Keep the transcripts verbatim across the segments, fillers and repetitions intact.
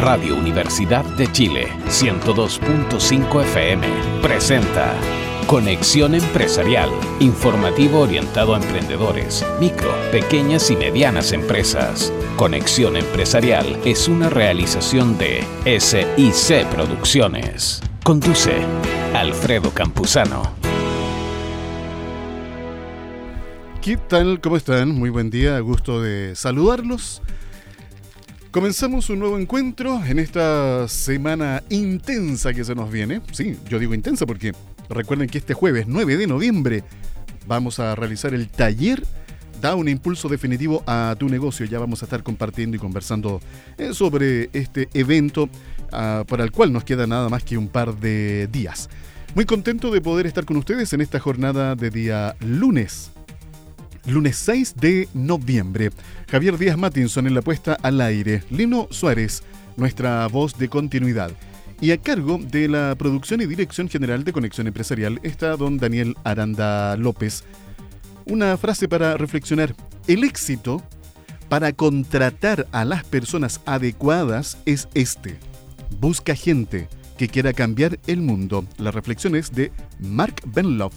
Radio Universidad de Chile, ciento dos punto cinco F M, presenta Conexión Empresarial, informativo orientado a emprendedores, micro, pequeñas y medianas empresas. Conexión Empresarial es una realización de S I C Producciones. Conduce Alfredo Campuzano. ¿Qué tal? ¿Cómo están? Muy buen día, gusto de saludarlos. Comenzamos un nuevo encuentro en esta semana intensa que se nos viene. Sí, yo digo intensa porque recuerden que este jueves nueve de noviembre vamos a realizar el taller Da un impulso definitivo a tu negocio. Ya vamos a estar compartiendo y conversando eh, sobre este evento uh, para el cual nos queda nada más que un par de días. Muy contento de poder estar con ustedes en esta jornada de día lunes. Lunes seis de noviembre. Javier Díaz Mattinson en la puesta al aire. Lino Suárez, nuestra voz de continuidad. Y a cargo de la producción y dirección general de Conexión Empresarial está don Daniel Aranda López. Una frase para reflexionar. El éxito para contratar a las personas adecuadas es este. Busca gente que quiera cambiar el mundo. La reflexión es de Mark Benloff.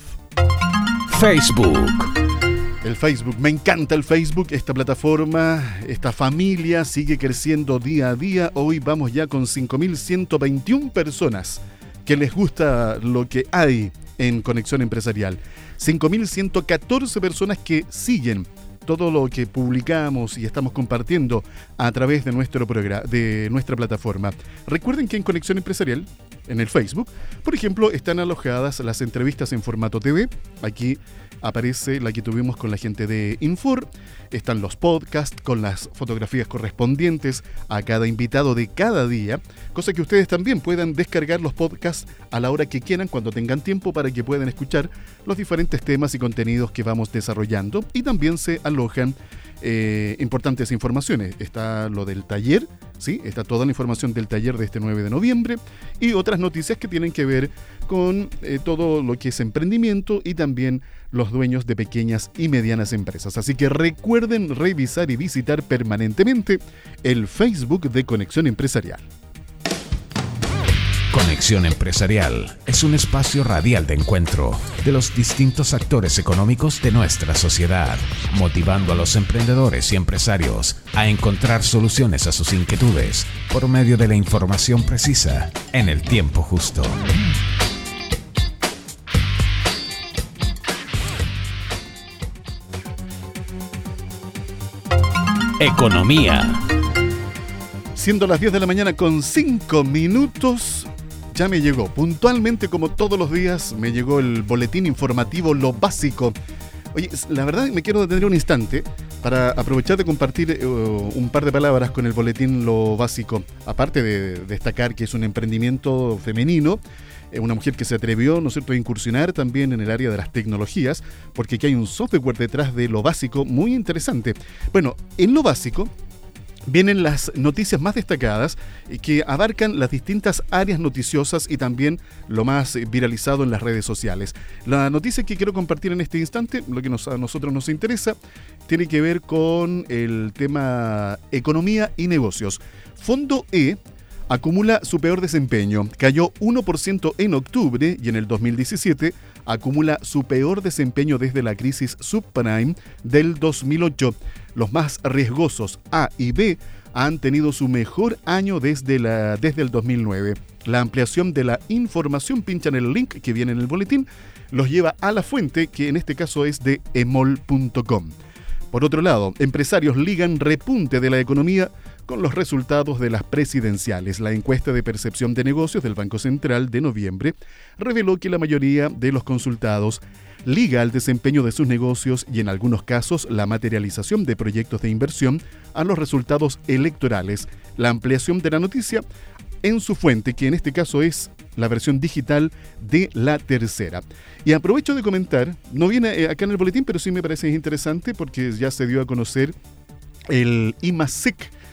Facebook. El Facebook, me encanta el Facebook, esta plataforma, esta familia sigue creciendo día a día. Hoy vamos ya con cinco mil ciento veintiuna personas que les gusta lo que hay en Conexión Empresarial. cinco mil ciento catorce personas que siguen todo lo que publicamos y estamos compartiendo a través de, nuestro programa, de nuestra plataforma. Recuerden que en Conexión Empresarial, en el Facebook, por ejemplo, están alojadas las entrevistas en formato T V. Aquí aparece la que tuvimos con la gente de Infor. Están los podcasts con las fotografías correspondientes a cada invitado de cada día, cosa que ustedes también puedan descargar los podcasts a la hora que quieran, cuando tengan tiempo, para que puedan escuchar los diferentes temas y contenidos que vamos desarrollando. Y también se alojan eh, importantes informaciones. Está lo del taller, ¿sí? Está toda la información del taller de este nueve de noviembre y otras noticias que tienen que ver con eh, todo lo que es emprendimiento y también los dueños de pequeñas y medianas empresas. Así que recuerden revisar y visitar permanentemente el Facebook de Conexión Empresarial. Conexión Empresarial es un espacio radial de encuentro de los distintos actores económicos de nuestra sociedad, motivando a los emprendedores y empresarios a encontrar soluciones a sus inquietudes por medio de la información precisa en el tiempo justo. Economía. Siendo las diez de la mañana con cinco minutos, ya me llegó, puntualmente como todos los días, me llegó el boletín informativo Lo Básico. Oye, la verdad me quiero detener un instante para aprovechar de compartir uh, un par de palabras con el boletín Lo Básico. Aparte de destacar que es un emprendimiento femenino, eh, una mujer que se atrevió, ¿no es cierto?, a incursionar también en el área de las tecnologías, porque aquí hay un software detrás de Lo Básico muy interesante. Bueno, en Lo Básico vienen las noticias más destacadas que abarcan las distintas áreas noticiosas y también lo más viralizado en las redes sociales. La noticia que quiero compartir en este instante, lo que nos, a nosotros nos interesa, tiene que ver con el tema economía y negocios. Fondo E acumula su peor desempeño. Cayó uno por ciento en octubre y en el dos mil diecisiete acumula su peor desempeño desde la crisis subprime del dos mil ocho. Los más riesgosos, A y B, han tenido su mejor año desde, la, desde el dos mil nueve. La ampliación de la información, pinchan el link que viene en el boletín, los lleva a la fuente, que en este caso es de emol punto com. Por otro lado, empresarios ligan repunte de la economía con los resultados de las presidenciales. La encuesta de percepción de negocios del Banco Central de noviembre reveló que la mayoría de los consultados liga el desempeño de sus negocios y en algunos casos la materialización de proyectos de inversión a los resultados electorales. La ampliación de la noticia en su fuente, que en este caso es la versión digital de La Tercera. Y aprovecho de comentar, no viene acá en el boletín, pero sí me parece interesante porque ya se dio a conocer el IMASEC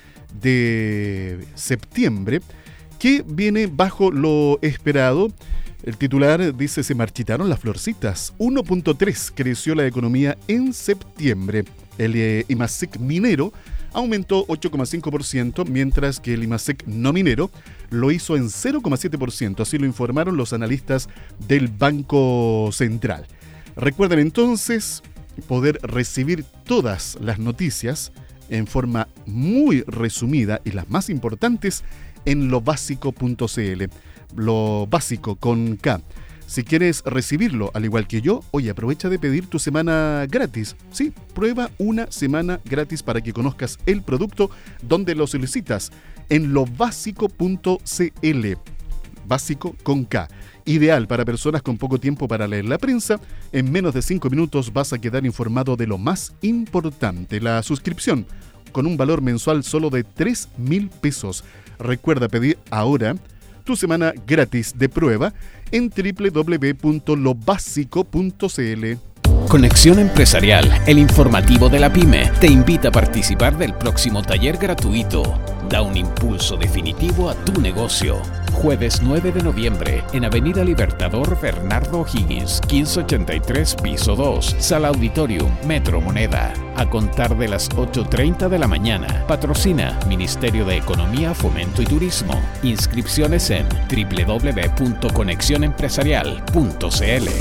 de septiembre, que viene bajo lo esperado. El titular dice: se marchitaron las florcitas. uno punto tres creció la economía en septiembre. El eh, IMASEC minero aumentó ocho coma cinco por ciento, mientras que el IMASEC no minero lo hizo en cero coma siete por ciento, así lo informaron los analistas del Banco Central. Recuerden entonces poder recibir todas las noticias en forma muy resumida y las más importantes en lo básico punto c l. Lo Básico con K. Si quieres recibirlo, al igual que yo, oye, aprovecha de pedir tu semana gratis. Sí, prueba una semana gratis para que conozcas el producto donde lo solicitas en lo básico punto c l. Básico con K. Ideal para personas con poco tiempo para leer la prensa. En menos de cinco minutos vas a quedar informado de lo más importante. La suscripción, con un valor mensual solo de tres mil pesos. Recuerda pedir ahora tu semana gratis de prueba en doble u doble u doble u punto lo básico punto c l. Conexión Empresarial, el informativo de la PYME, te invita a participar del próximo taller gratuito. Da un impulso definitivo a tu negocio. Jueves nueve de noviembre, en Avenida Libertador Bernardo O'Higgins, quince ochenta y tres, piso dos, Sala Auditorium, Metro Moneda. A contar de las ocho y treinta de la mañana. Patrocina Ministerio de Economía, Fomento y Turismo. Inscripciones en doble u doble u doble u punto conexión empresarial punto c l.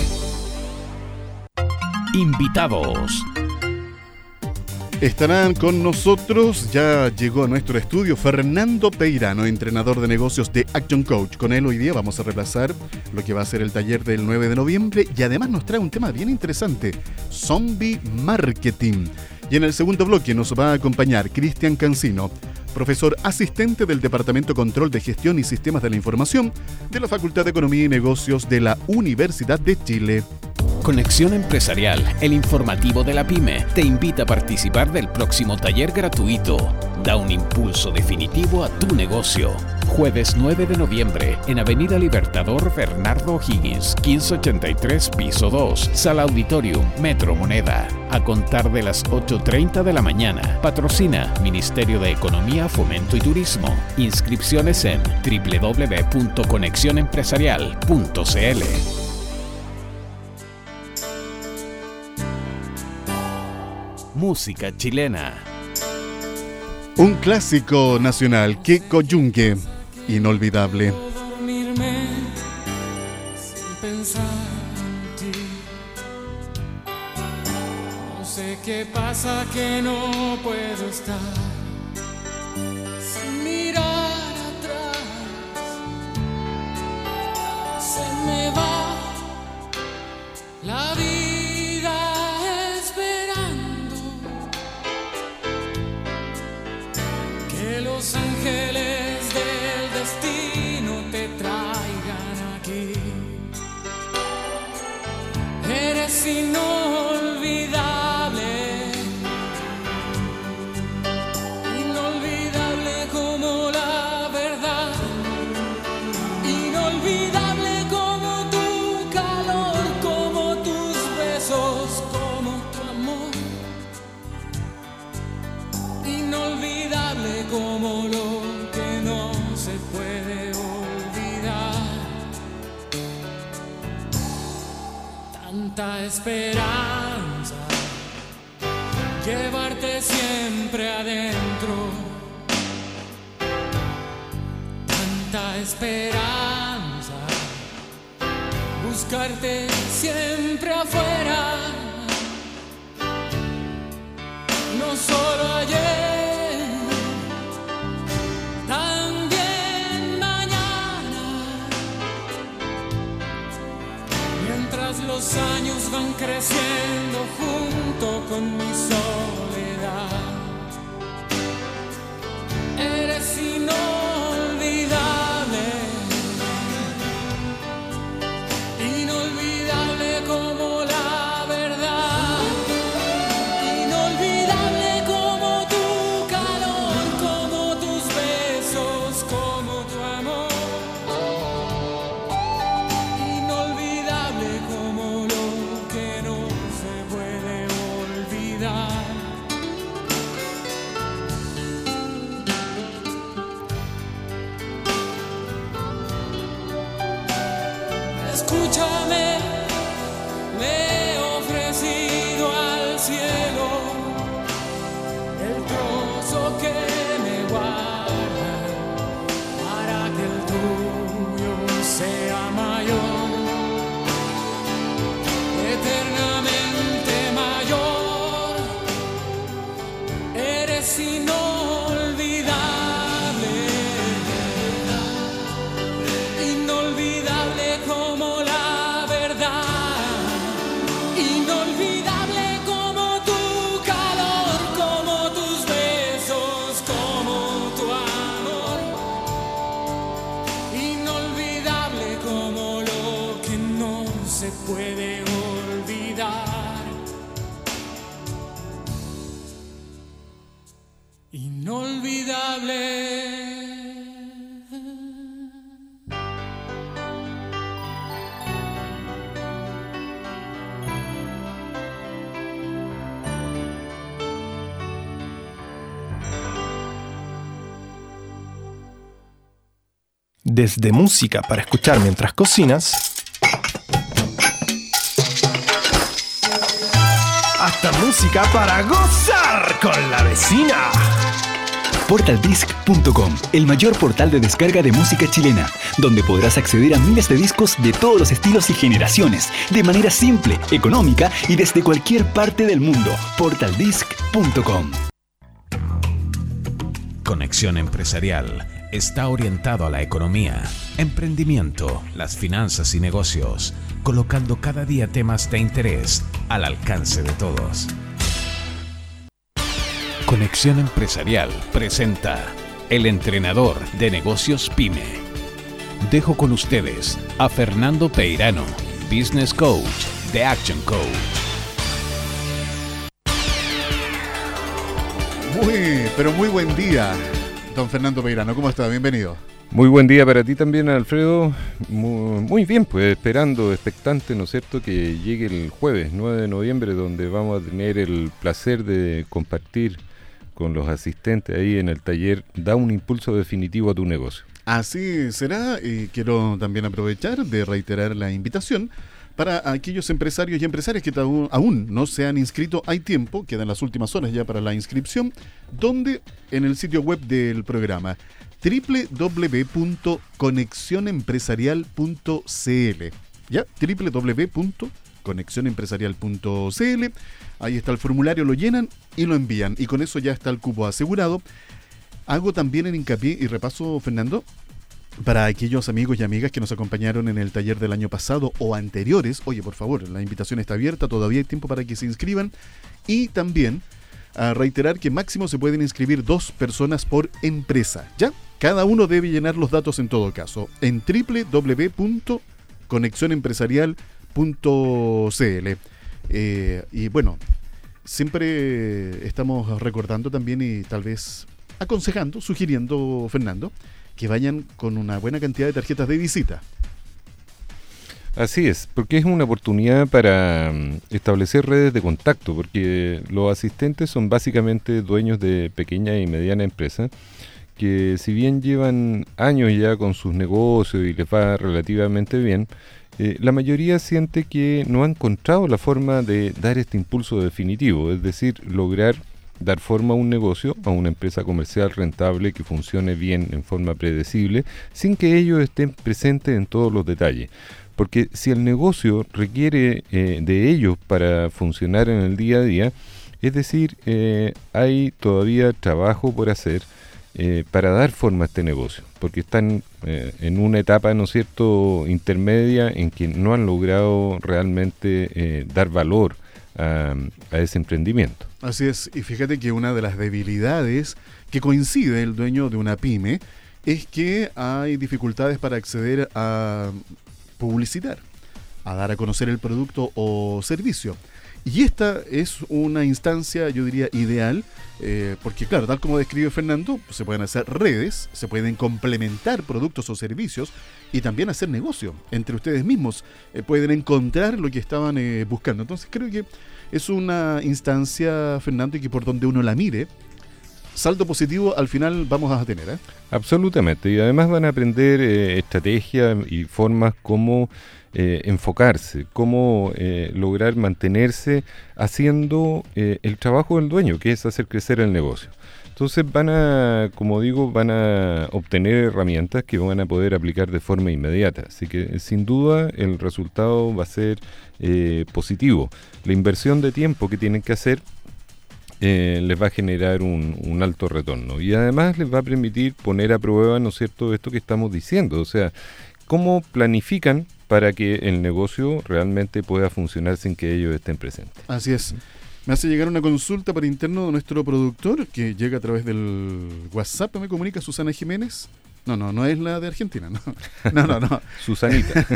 Invitados. Estarán con nosotros, ya llegó a nuestro estudio Fernando Peirano, entrenador de negocios de Action Coach. Con él hoy día vamos a repasar lo que va a ser el taller del nueve de noviembre y además nos trae un tema bien interesante, Zombie Marketing. Y en el segundo bloque nos va a acompañar Cristian Cancino, profesor asistente del Departamento Control de Gestión y Sistemas de la Información de la Facultad de Economía y Negocios de la Universidad de Chile. Conexión Empresarial, el informativo de la PYME, te invita a participar del próximo taller gratuito. Da un impulso definitivo a tu negocio. Jueves nueve de noviembre, en Avenida Libertador Bernardo O'Higgins, quince ochenta y tres, piso dos, Sala Auditorium, Metro Moneda. A contar de las ocho y treinta de la mañana. Patrocina Ministerio de Economía, Fomento y Turismo. Inscripciones en doble u doble u doble u punto conexión empresarial punto c l. Música chilena. Un clásico nacional, Keko Yungue, inolvidable. Dormirme sin pensar en ti. No sé qué pasa que no puedo estar sin mirar atrás. Se me va la vida. Los ángeles del destino te traigan aquí. Eres inolvidable, inolvidable como la verdad, inolvidable como tu calor, como tus besos, como tu amor, inolvidable como lo que no se puede olvidar. Tanta esperanza, llevarte siempre adentro. Tanta esperanza, buscarte siempre afuera. No solo ayer, los años van creciendo junto con mi soledad. Eres inolvidable, inolvidable como la verdad, inolvidable como tu calor, como tus besos, como tu amor. Escúchame, me he ofrecido al cielo el trozo puede olvidar. Inolvidable. Desde música para escuchar mientras cocinas, hasta música para gozar con la vecina. Portal Disc punto com, el mayor portal de descarga de música chilena, donde podrás acceder a miles de discos de todos los estilos y generaciones, de manera simple, económica y desde cualquier parte del mundo. Portal Disc punto com. Conexión Empresarial está orientado a la economía, emprendimiento, las finanzas y negocios, colocando cada día temas de interés al alcance de todos. Conexión Empresarial presenta El Entrenador de Negocios PYME. Dejo con ustedes a Fernando Peirano, Business Coach de Action Coach. Muy, pero muy buen día, don Fernando Peirano. ¿Cómo está? Bienvenido. Muy buen día para ti también, Alfredo. Muy, muy bien, pues esperando, expectante, ¿no es cierto?, que llegue el jueves nueve de noviembre, donde vamos a tener el placer de compartir con los asistentes ahí en el taller Da un impulso definitivo a tu negocio. Así será, y quiero también aprovechar de reiterar la invitación para aquellos empresarios y empresarias que aún, aún no se han inscrito. Hay tiempo, quedan las últimas horas ya para la inscripción, donde en el sitio web del programa doble u doble u doble u punto conexión empresarial punto c l, ya, doble u doble u doble u punto conexión empresarial punto c l. Ahí está el formulario, lo llenan y lo envían, y con eso ya está el cupo asegurado. Hago también el hincapié y repaso, Fernando, para aquellos amigos y amigas que nos acompañaron en el taller del año pasado o anteriores. Oye, por favor, la invitación está abierta, todavía hay tiempo para que se inscriban. Y también a reiterar que máximo se pueden inscribir dos personas por empresa, ¿ya? Cada uno debe llenar los datos en todo caso en doble u doble u doble u punto conexión empresarial punto c l. Eh, y bueno, siempre estamos recordando también y tal vez aconsejando, sugiriendo, Fernando, que vayan con una buena cantidad de tarjetas de visita. Así es, porque es una oportunidad para um, establecer redes de contacto, porque los asistentes son básicamente dueños de pequeña y mediana empresas, que si bien llevan años ya con sus negocios y les va relativamente bien, eh, la mayoría siente que no ha encontrado la forma de dar este impulso definitivo, es decir, lograr dar forma a un negocio, a una empresa comercial rentable que funcione bien en forma predecible, sin que ellos estén presentes en todos los detalles. Porque si el negocio requiere eh, de ellos para funcionar en el día a día, es decir, eh, hay todavía trabajo por hacer eh, para dar forma a este negocio, porque están eh, en una etapa, ¿no es cierto?, intermedia en que no han logrado realmente eh, dar valor a, a ese emprendimiento. Así es, y fíjate que una de las debilidades que coincide el dueño de una pyme es que hay dificultades para acceder a publicitar, a dar a conocer el producto o servicio. Y esta es una instancia, yo diría, ideal, eh, porque claro, tal como describe Fernando, se pueden hacer redes, se pueden complementar productos o servicios y también hacer negocio entre ustedes mismos. Eh, pueden encontrar lo que estaban eh, buscando. Entonces creo que es una instancia, Fernando, y que por donde uno la mire, saldo positivo al final vamos a tener, ¿eh? Absolutamente, y además van a aprender eh, estrategias y formas como eh, enfocarse, cómo eh, lograr mantenerse haciendo eh, el trabajo del dueño, que es hacer crecer el negocio. Entonces van a, como digo, van a obtener herramientas que van a poder aplicar de forma inmediata. Así que sin duda el resultado va a ser eh, positivo. La inversión de tiempo que tienen que hacer Eh, les va a generar un, un alto retorno y además les va a permitir poner a prueba, ¿no es cierto?, esto que estamos diciendo, o sea, cómo planifican para que el negocio realmente pueda funcionar sin que ellos estén presentes. Así es. Me hace llegar una consulta para interno de nuestro productor que llega a través del WhatsApp. Me comunica Susana Jiménez. No, no, no es la de Argentina, no, no, no. no. Susanita.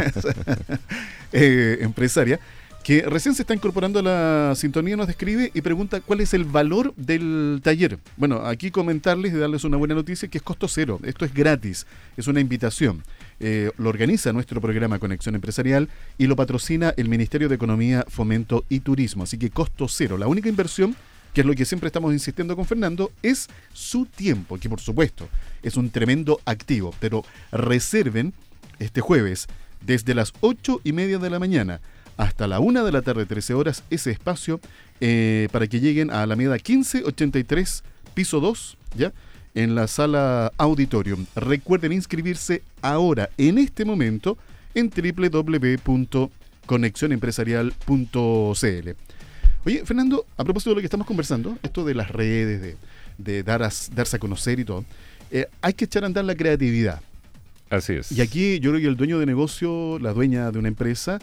eh, empresaria, que recién se está incorporando a la sintonía, nos describe y pregunta cuál es el valor del taller. Bueno, aquí comentarles y darles una buena noticia, que es costo cero. Esto es gratis, es una invitación. Eh, lo organiza nuestro programa Conexión Empresarial y lo patrocina el Ministerio de Economía, Fomento y Turismo. Así que costo cero. La única inversión, que es lo que siempre estamos insistiendo con Fernando, es su tiempo, que por supuesto es un tremendo activo. Pero reserven este jueves desde las ocho y media de la mañana hasta la una de la tarde, trece horas, ese espacio eh, para que lleguen a Alameda quince ochenta y tres, piso dos, ¿ya? En la sala Auditorium. Recuerden inscribirse ahora, en este momento, en doble u doble u doble u punto conexión empresarial punto c l. Oye, Fernando, a propósito de lo que estamos conversando, esto de las redes, de, de dar a, darse a conocer y todo, eh, hay que echar a andar la creatividad. Así es. Y aquí yo creo que el dueño de negocio, la dueña de una empresa,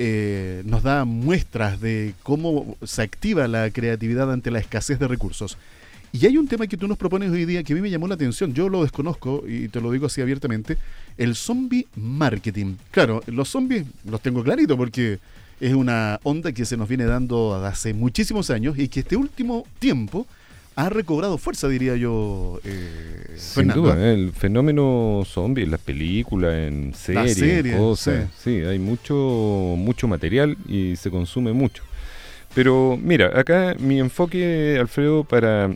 eh, nos da muestras de cómo se activa la creatividad ante la escasez de recursos. Y hay un tema que tú nos propones hoy día que a mí me llamó la atención, yo lo desconozco y te lo digo así abiertamente, el zombie marketing. Claro, los zombies los tengo clarito porque es una onda que se nos viene dando hace muchísimos años y que este último tiempo ha recobrado fuerza, diría yo, eh, Sin Fernando. duda, el fenómeno zombie en las películas, en series, series, en cosas. Sí. sí, hay mucho, mucho material y se consume mucho. Pero mira, acá mi enfoque, Alfredo, para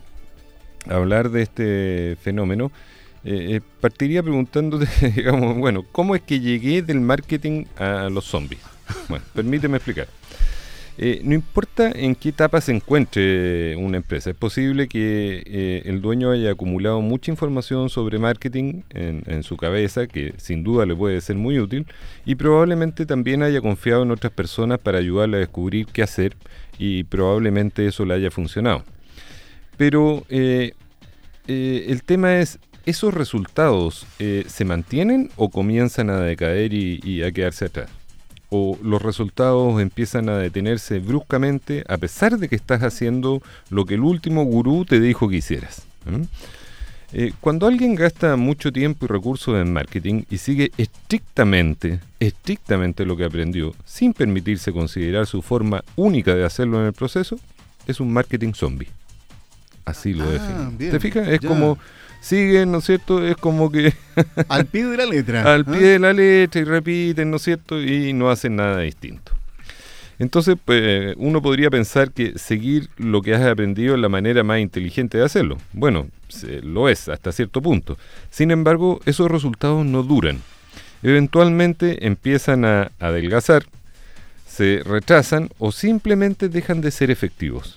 hablar de este fenómeno, eh, partiría preguntándote, digamos, bueno, ¿cómo es que llegué del marketing a los zombies? Bueno, permíteme explicar. Eh, no importa en qué etapa se encuentre una empresa, es posible que eh, el dueño haya acumulado mucha información sobre marketing en, en su cabeza, que sin duda le puede ser muy útil, y probablemente también haya confiado en otras personas para ayudarle a descubrir qué hacer, y probablemente eso le haya funcionado. Pero eh, eh, el tema es, ¿esos resultados eh, se mantienen o comienzan a decaer y, y a quedarse atrás? ¿O los resultados empiezan a detenerse bruscamente a pesar de que estás haciendo lo que el último gurú te dijo que hicieras? ¿Mm? Eh, cuando alguien gasta mucho tiempo y recursos en marketing y sigue estrictamente, estrictamente lo que aprendió, sin permitirse considerar su forma única de hacerlo en el proceso, es un marketing zombie. Así lo Ah, defino. bien, ¿Te fijas? Es ya. como... Siguen, ¿no es cierto? Es como que... Al pie de la letra. al pie ¿eh? de la letra y repiten, ¿no es cierto? Y no hacen nada distinto. Entonces, pues, uno podría pensar que seguir lo que has aprendido es la manera más inteligente de hacerlo. Bueno, se, lo es hasta cierto punto. Sin embargo, esos resultados no duran. Eventualmente empiezan a adelgazar, se retrasan o simplemente dejan de ser efectivos.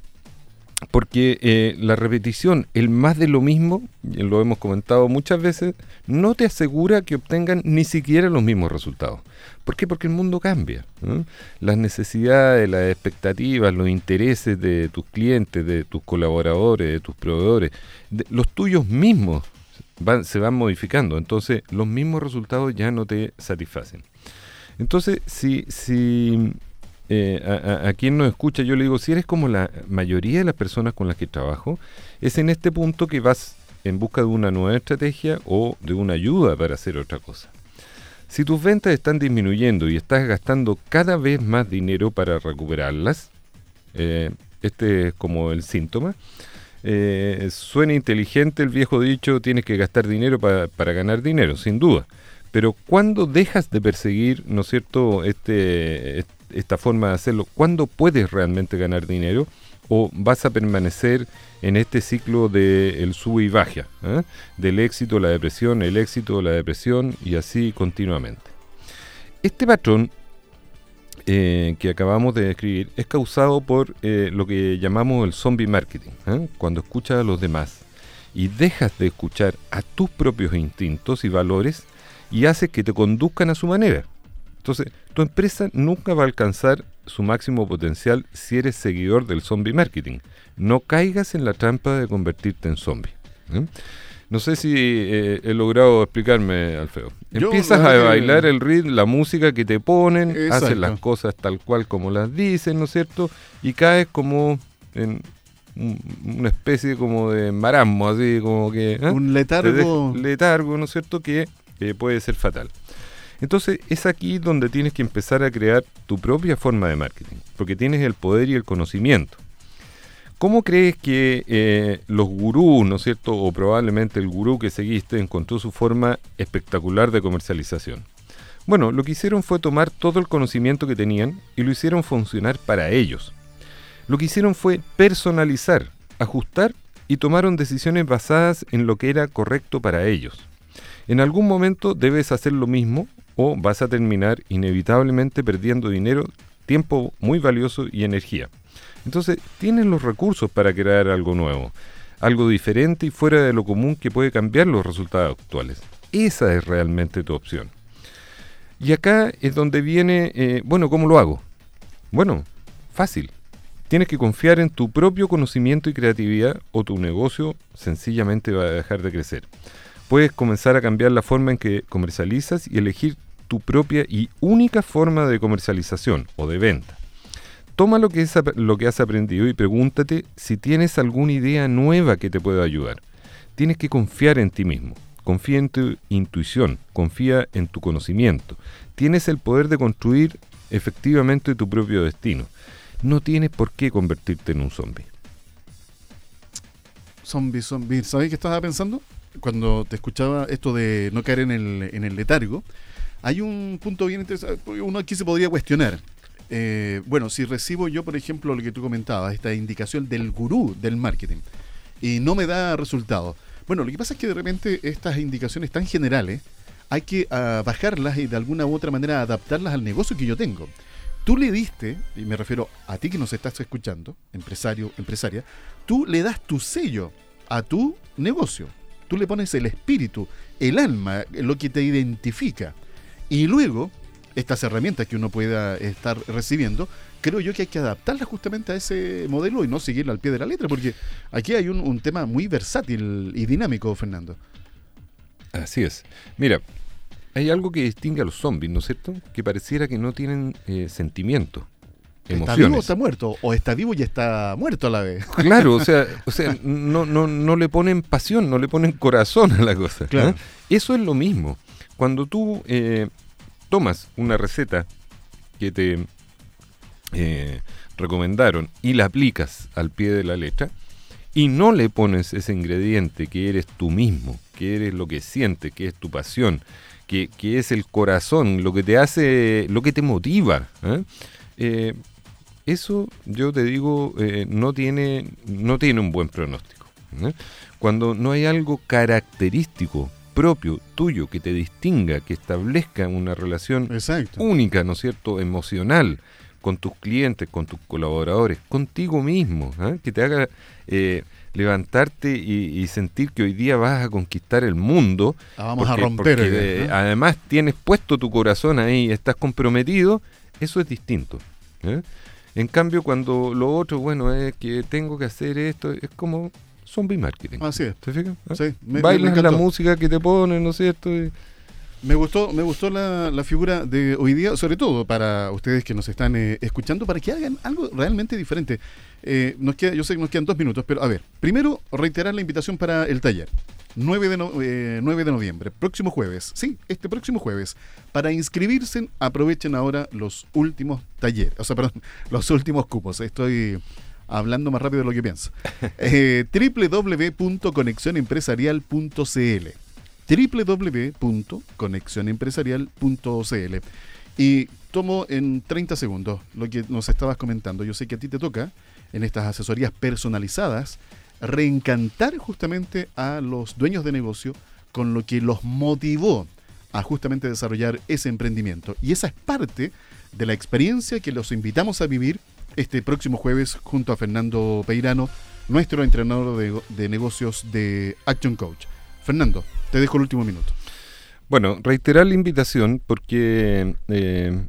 Porque eh, la repetición, el más de lo mismo, lo hemos comentado muchas veces, no te asegura que obtengan ni siquiera los mismos resultados. ¿Por qué? Porque el mundo cambia, ¿no? Las necesidades, las expectativas, los intereses de tus clientes, de tus colaboradores, de tus proveedores, de, los tuyos mismos van, se van modificando. Entonces, los mismos resultados ya no te satisfacen. Entonces, si... si Eh, a, a, a quien nos escucha, yo le digo, si eres como la mayoría de las personas con las que trabajo, es en este punto que vas en busca de una nueva estrategia o de una ayuda para hacer otra cosa. Si tus ventas están disminuyendo y estás gastando cada vez más dinero para recuperarlas, eh, este es como el síntoma. Eh, suena inteligente el viejo dicho, tienes que gastar dinero para, para ganar dinero, sin duda. Pero ¿cuándo dejas de perseguir, ¿no es cierto?, este, este esta forma de hacerlo? ¿Cuándo puedes realmente ganar dinero? ¿O vas a permanecer en este ciclo del sube y baja? ¿eh? Del éxito, la depresión, el éxito, la depresión y así continuamente. Este patrón eh, que acabamos de describir es causado por eh, lo que llamamos el zombie marketing. ¿eh? Cuando escuchas a los demás y dejas de escuchar a tus propios instintos y valores y haces que te conduzcan a su manera. Entonces, tu empresa nunca va a alcanzar su máximo potencial si eres seguidor del zombie marketing. No caigas en la trampa de convertirte en zombie. ¿eh? No sé si eh, he logrado explicarme, Alfredo. Yo, Empiezas la a verdad que- bailar el ritmo, la música que te ponen, Exacto. haces las cosas tal cual como las dicen, ¿no es cierto? Y caes como en un, una especie como de marasmo, así como que... ¿eh? Un letargo. Te deja- letargo, ¿no es cierto?, que eh, puede ser fatal. Entonces es aquí donde tienes que empezar a crear tu propia forma de marketing, porque tienes el poder y el conocimiento. ¿Cómo crees que eh, los gurús, ¿no es cierto?, o probablemente el gurú que seguiste encontró su forma espectacular de comercialización? Bueno, lo que hicieron fue tomar todo el conocimiento que tenían y lo hicieron funcionar para ellos. Lo que hicieron fue personalizar, ajustar y tomaron decisiones basadas en lo que era correcto para ellos. En algún momento debes hacer lo mismo o vas a terminar inevitablemente perdiendo dinero, tiempo muy valioso y energía. Entonces, tienes los recursos para crear algo nuevo, algo diferente y fuera de lo común que puede cambiar los resultados actuales. Esa es realmente tu opción. Y acá es donde viene, eh, bueno, ¿cómo lo hago? Bueno, fácil. Tienes que confiar en tu propio conocimiento y creatividad o tu negocio sencillamente va a dejar de crecer. Puedes comenzar a cambiar la forma en que comercializas y elegir tu propia y única forma de comercialización o de venta. Toma lo que, es, lo que has aprendido y pregúntate si tienes alguna idea nueva que te pueda ayudar. Tienes que confiar en ti mismo. Confía en tu intuición, confía en tu conocimiento. Tienes el poder de construir efectivamente tu propio destino. No tienes por qué convertirte en un zombie. Zombie, zombie. ¿Sabes qué estaba pensando? Cuando te escuchaba esto de no caer en el, en el letargo, hay un punto bien interesante. Uno aquí se podría cuestionar. Eh, bueno, si recibo yo, por ejemplo, lo que tú comentabas, esta indicación del gurú del marketing, y no me da resultado. Bueno, lo que pasa es que de repente estas indicaciones tan generales hay que uh, bajarlas y de alguna u otra manera adaptarlas al negocio que yo tengo. Tú le diste, y me refiero a ti que nos estás escuchando, empresario, empresaria, tú le das tu sello a tu negocio. Tú le pones el espíritu, el alma, lo que te identifica. Y luego, estas herramientas que uno pueda estar recibiendo, creo yo que hay que adaptarlas justamente a ese modelo y no seguirla al pie de la letra, porque aquí hay un, un tema muy versátil y dinámico, Fernando. Así es. Mira, hay algo que distingue a los zombies, ¿no es cierto? Que pareciera que no tienen eh, sentimientos, emociones. ¿Está vivo o está muerto? ¿O está vivo y está muerto a la vez? Claro, o sea, o sea no, no, no le ponen pasión, no le ponen corazón a la cosa. Claro. ¿eh? Eso es lo mismo. Cuando tú eh, tomas una receta que te eh, recomendaron y la aplicas al pie de la letra y no le pones ese ingrediente que eres tú mismo, que eres lo que sientes, que es tu pasión, que, que es el corazón, lo que te hace, lo que te motiva, ¿eh? Eh, eso yo te digo eh, no tiene no tiene un buen pronóstico, ¿eh? Cuando no hay algo característico propio tuyo que te distinga, que establezca una relación Exacto. única, ¿no es cierto?, emocional con tus clientes, con tus colaboradores, contigo mismo, ¿eh? Que te haga eh, levantarte y, y sentir que hoy día vas a conquistar el mundo. Ah, vamos porque, a romper. porque, ¿eh? eh, además tienes puesto tu corazón ahí, estás comprometido, eso es distinto, ¿eh? En cambio, cuando lo otro, bueno, es que tengo que hacer esto, es como zombie marketing. Así es. ¿Te fijas? ¿Eh? Sí, me, Bailas me la encantó. música que te ponen, ¿no es cierto? Y, Me gustó, me gustó la, la figura de hoy día, sobre todo para ustedes que nos están eh, escuchando, para que hagan algo realmente diferente. Eh, nos queda, yo sé que nos quedan dos minutos, pero a ver, primero reiterar la invitación para el taller. nueve de, no, eh, nueve de noviembre, próximo jueves. Sí, este próximo jueves. Para inscribirse, aprovechen ahora los últimos talleres, o sea, perdón, los últimos cupos. Estoy hablando más rápido de lo que pienso. Eh, doble u doble u doble u punto conexión empresarial punto c l doble u doble u doble u punto conexión empresarial punto c l. Y tomo en treinta segundos lo que nos estabas comentando. Yo sé que a ti te toca, en estas asesorías personalizadas, reencantar justamente a los dueños de negocio con lo que los motivó a justamente desarrollar ese emprendimiento. Y esa es parte de la experiencia que los invitamos a vivir este próximo jueves junto a Fernando Peirano, nuestro entrenador de, de negocios de Action Coach. Fernando, te dejo el último minuto. Bueno, reiterar la invitación porque eh,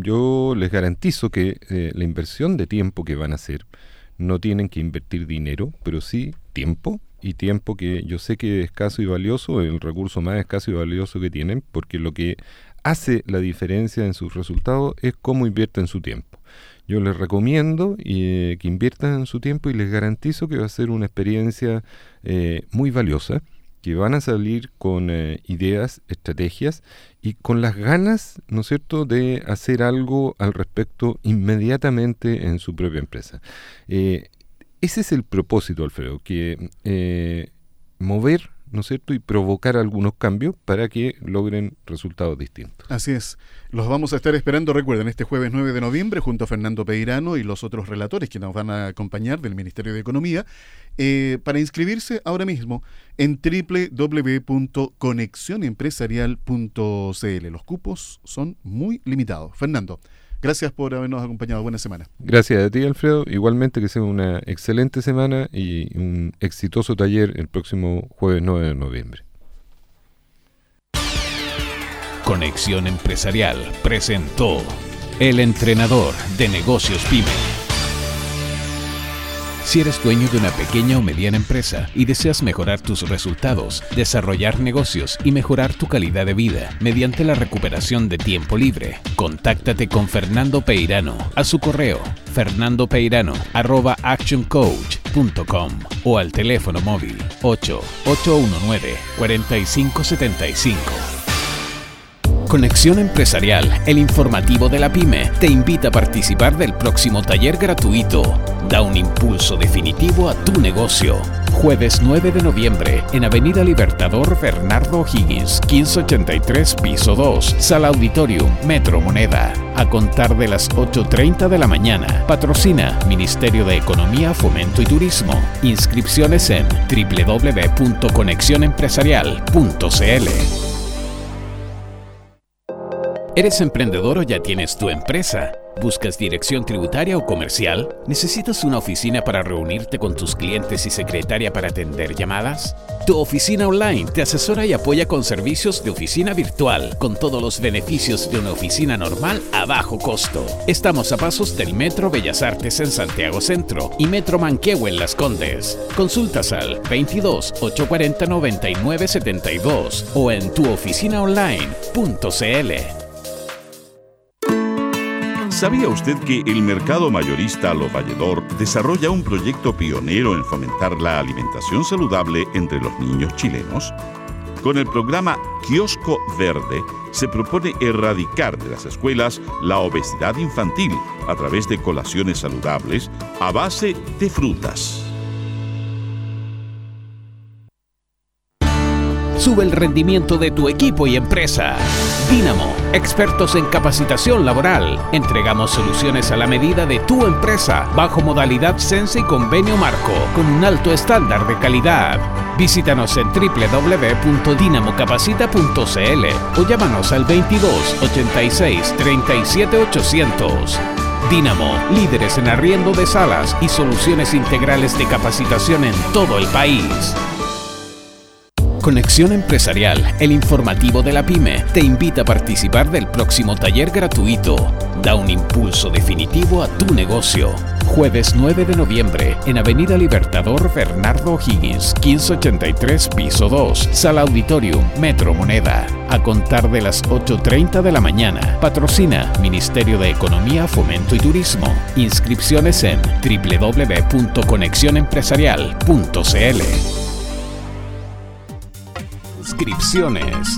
yo les garantizo que eh, la inversión de tiempo que van a hacer, no tienen que invertir dinero, pero sí tiempo, y tiempo que yo sé que es escaso y valioso, el recurso más escaso y valioso que tienen, porque lo que hace la diferencia en sus resultados es cómo invierten su tiempo. Yo les recomiendo eh, que inviertan su tiempo y les garantizo que va a ser una experiencia eh, muy valiosa, que van a salir con eh, ideas, estrategias y con las ganas, ¿no es cierto?, de hacer algo al respecto inmediatamente en su propia empresa. Eh, ese es el propósito, Alfredo, que eh, mover, ¿no es cierto?, y provocar algunos cambios para que logren resultados distintos. Así es. Los vamos a estar esperando, recuerden, este jueves nueve de noviembre, junto a Fernando Peirano y los otros relatores que nos van a acompañar del Ministerio de Economía, eh, para inscribirse ahora mismo en doble u doble u doble u punto conexión empresarial punto c l. Los cupos son muy limitados. Fernando, gracias por habernos acompañado. Buena semana. Gracias a ti, Alfredo. Igualmente que sea una excelente semana y un exitoso taller el próximo jueves nueve de noviembre. Conexión Empresarial presentó El Entrenador de Negocios PYME. Si eres dueño de una pequeña o mediana empresa y deseas mejorar tus resultados, desarrollar negocios y mejorar tu calidad de vida mediante la recuperación de tiempo libre, contáctate con Fernando Peirano a su correo fernandopeirano arroba actioncoach punto com o al teléfono móvil ocho ocho uno nueve cuatro cinco siete cinco. Conexión Empresarial, el informativo de la PYME, te invita a participar del próximo taller gratuito. Da un impulso definitivo a tu negocio. Jueves nueve de noviembre, en Avenida Libertador Bernardo O'Higgins, quince ochenta y tres, piso dos, Sala Auditorium, Metro Moneda. A contar de las ocho treinta de la mañana. Patrocina Ministerio de Economía, Fomento y Turismo. Inscripciones en doble u doble u doble u punto conexión empresarial punto c l. ¿Eres emprendedor o ya tienes tu empresa? ¿Buscas dirección tributaria o comercial? ¿Necesitas una oficina para reunirte con tus clientes y secretaria para atender llamadas? Tu Oficina Online te asesora y apoya con servicios de oficina virtual, con todos los beneficios de una oficina normal a bajo costo. Estamos a pasos del Metro Bellas Artes en Santiago Centro y Metro Manquehue en Las Condes. Consultas al veintidós, ochocientos cuarenta, noventa y nueve setenta y dos o en tu oficina online punto c l. ¿Sabía usted que el mercado mayorista Lo Valledor desarrolla un proyecto pionero en fomentar la alimentación saludable entre los niños chilenos? Con el programa Kiosco Verde se propone erradicar de las escuelas la obesidad infantil a través de colaciones saludables a base de frutas. Sube el rendimiento de tu equipo y empresa. Dínamo, expertos en capacitación laboral. Entregamos soluciones a la medida de tu empresa, bajo modalidad Sense y convenio marco, con un alto estándar de calidad. Visítanos en doble u doble u doble u punto dinamo capacita punto c l o llámanos al veintidós, ochenta y seis, treinta y siete, ochocientos. Dínamo, líderes en arriendo de salas y soluciones integrales de capacitación en todo el país. Conexión Empresarial, el informativo de la PYME, te invita a participar del próximo taller gratuito. Da un impulso definitivo a tu negocio. Jueves nueve de noviembre, en Avenida Libertador Bernardo O'Higgins, quince ochenta y tres, piso dos, Sala Auditorium, Metro Moneda. A contar de las ocho treinta de la mañana. Patrocina Ministerio de Economía, Fomento y Turismo. Inscripciones en doble u doble u doble u punto conexión empresarial punto c l. Inscripciones.